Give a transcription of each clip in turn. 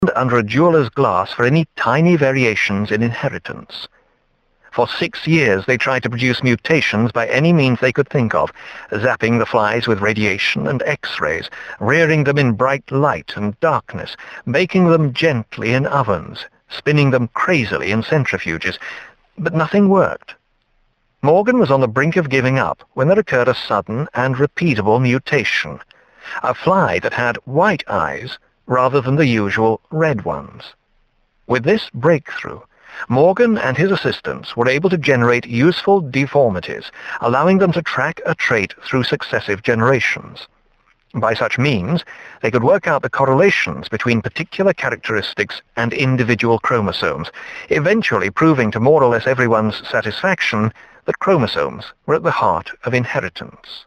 under a jeweler's glass for any tiny variations in inheritance. For 6 years they tried to produce mutations by any means they could think of, zapping the flies with radiation and X-rays, rearing them in bright light and darkness, baking them gently in ovens, spinning them crazily in centrifuges, but nothing worked. Morgan was on the brink of giving up when there occurred a sudden and repeatable mutation, a fly that had white eyes rather than the usual red ones. With this breakthrough, Morgan and his assistants were able to generate useful deformities, allowing them to track a trait through successive generations. By such means, they could work out the correlations between particular characteristics and individual chromosomes, eventually proving to more or less everyone's satisfaction that chromosomes were at the heart of inheritance.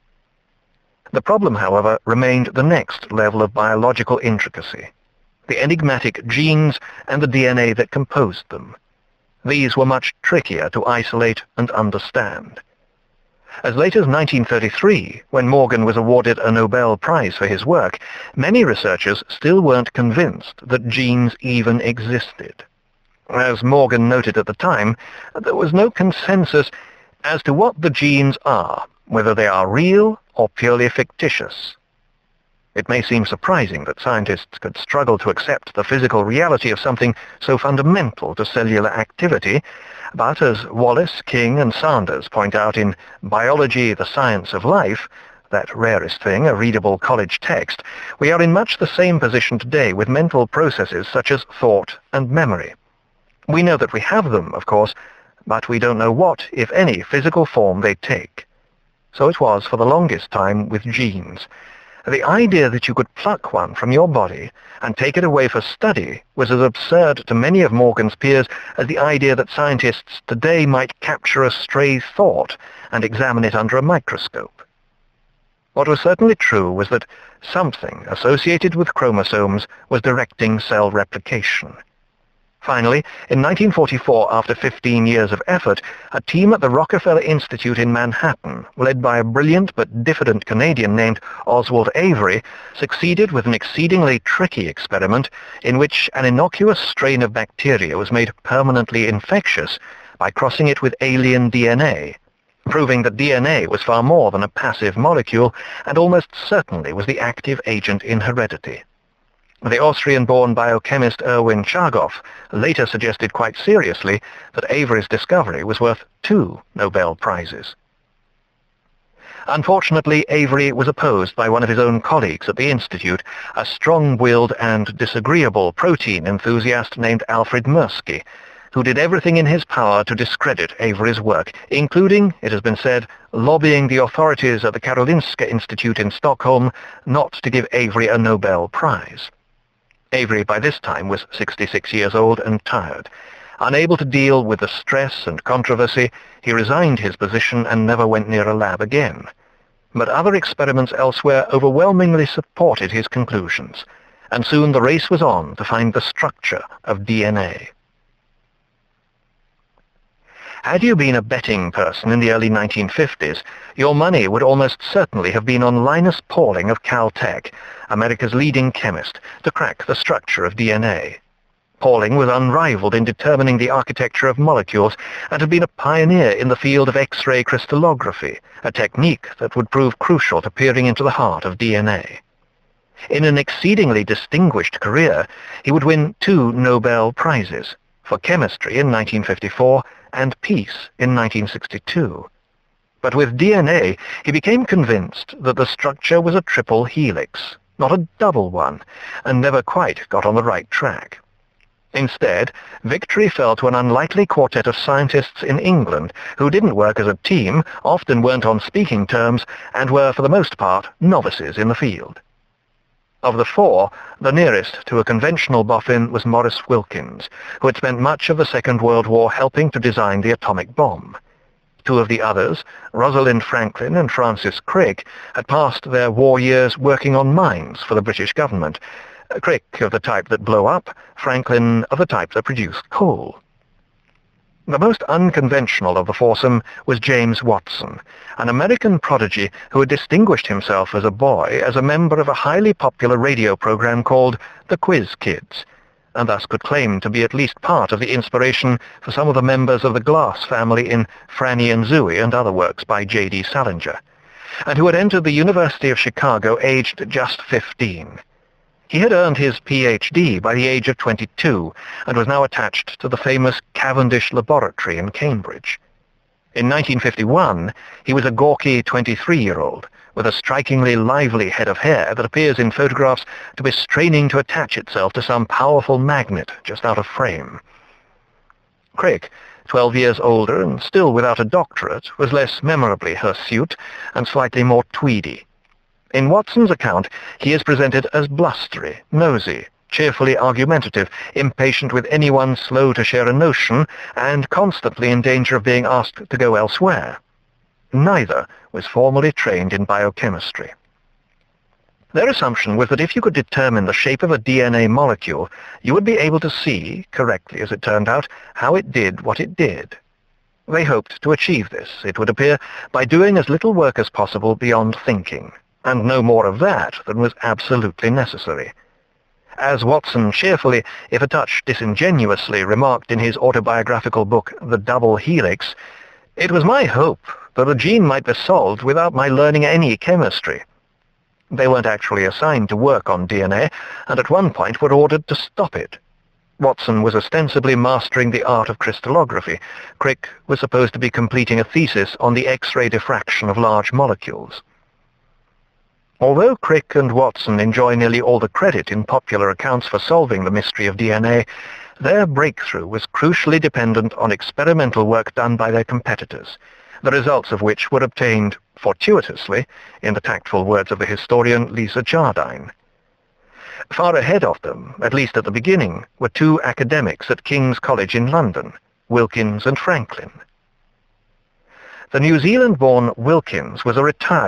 The problem, however, remained the next level of biological intricacy: the enigmatic genes and the DNA that composed them. These were much trickier to isolate and understand. As late as 1933, when Morgan was awarded a Nobel Prize for his work, many researchers still weren't convinced that genes even existed. As Morgan noted at the time, there was no consensus as to what the genes are, whether they are real or purely fictitious. It may seem surprising that scientists could struggle to accept the physical reality of something so fundamental to cellular activity, but as Wallace, King, and Sanders point out in Biology, the Science of Life, that rarest thing, a readable college text, we are in much the same position today with mental processes such as thought and memory. We know that we have them, of course, but we don't know what, if any, physical form they take. So it was for the longest time with genes. The idea that you could pluck one from your body and take it away for study was as absurd to many of Morgan's peers as the idea that scientists today might capture a stray thought and examine it under a microscope. What was certainly true was that something associated with chromosomes was directing cell replication. Finally, in 1944, after 15 years of effort, a team at the Rockefeller Institute in Manhattan, led by a brilliant but diffident Canadian named Oswald Avery, succeeded with an exceedingly tricky experiment in which an innocuous strain of bacteria was made permanently infectious by crossing it with alien DNA, proving that DNA was far more than a passive molecule and almost certainly was the active agent in heredity. The Austrian-born biochemist Erwin Chargaff later suggested quite seriously that Avery's discovery was worth 2 Nobel Prizes. Unfortunately, Avery was opposed by one of his own colleagues at the Institute, a strong-willed and disagreeable protein enthusiast named Alfred Mirsky, who did everything in his power to discredit Avery's work, including, it has been said, lobbying the authorities at the Karolinska Institute in Stockholm not to give Avery a Nobel Prize. Avery by this time was 66 years old and tired. Unable to deal with the stress and controversy, he resigned his position and never went near a lab again. But other experiments elsewhere overwhelmingly supported his conclusions, and soon the race was on to find the structure of DNA. Had you been a betting person in the early 1950s, your money would almost certainly have been on Linus Pauling of Caltech, America's leading chemist, to crack the structure of DNA. Pauling was unrivaled in determining the architecture of molecules and had been a pioneer in the field of X-ray crystallography, a technique that would prove crucial to peering into the heart of DNA. In an exceedingly distinguished career, he would win 2 Nobel Prizes, for chemistry in 1954 and peace in 1962. But with DNA, he became convinced that the structure was a triple helix, not a double one, and never quite got on the right track. Instead, victory fell to an unlikely quartet of scientists in England who didn't work as a team, often weren't on speaking terms, and were, for the most part, novices in the field. Of the 4, the nearest to a conventional boffin was Maurice Wilkins, who had spent much of the Second World War helping to design the atomic bomb. 2 of the others, Rosalind Franklin and Francis Crick, had passed their war years working on mines for the British government, Crick of the type that blow up, Franklin of the type that produced coal. The most unconventional of the foursome was James Watson, an American prodigy who had distinguished himself as a boy as a member of a highly popular radio program called The Quiz Kids, and thus could claim to be at least part of the inspiration for some of the members of the Glass family in Franny and Zooey and other works by J.D. Salinger, and who had entered the University of Chicago aged just 15. He had earned his Ph.D. by the age of 22 and was now attached to the famous Cavendish Laboratory in Cambridge. In 1951, he was a gawky 23-year-old with a strikingly lively head of hair that appears in photographs to be straining to attach itself to some powerful magnet just out of frame. Crick, 12 years older and still without a doctorate, was less memorably hirsute and slightly more tweedy. In Watson's account, he is presented as blustery, nosy, cheerfully argumentative, impatient with anyone slow to share a notion, and constantly in danger of being asked to go elsewhere. Neither was formally trained in biochemistry. Their assumption was that if you could determine the shape of a DNA molecule, you would be able to see, correctly as it turned out, how it did what it did. They hoped to achieve this, it would appear, by doing as little work as possible beyond thinking, and no more of that than was absolutely necessary. As Watson cheerfully, if a touch disingenuously, remarked in his autobiographical book The Double Helix, "It was my hope that a gene might be solved without my learning any chemistry." They weren't actually assigned to work on DNA, and at one point were ordered to stop it. Watson was ostensibly mastering the art of crystallography. Crick was supposed to be completing a thesis on the X-ray diffraction of large molecules. Although Crick and Watson enjoy nearly all the credit in popular accounts for solving the mystery of DNA, their breakthrough was crucially dependent on experimental work done by their competitors, the results of which were obtained fortuitously, in the tactful words of the historian Lisa Jardine. Far ahead of them, at least at the beginning, were two academics at King's College in London, Wilkins and Franklin. The New Zealand-born Wilkins was a retired